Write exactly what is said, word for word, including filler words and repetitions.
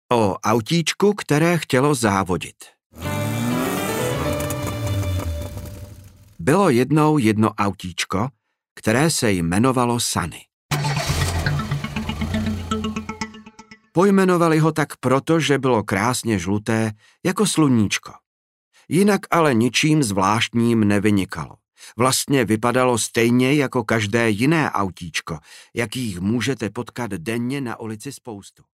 O autíčku, které chtělo závodit. Bylo jednou jedno autíčko, které se jmenovalo Sunny. Pojmenovali ho tak proto, že bylo krásně žluté jako sluníčko. Jinak ale ničím zvláštním nevynikalo. Vlastně vypadalo stejně jako každé jiné autíčko, jakých můžete potkat denně na ulici spoustu.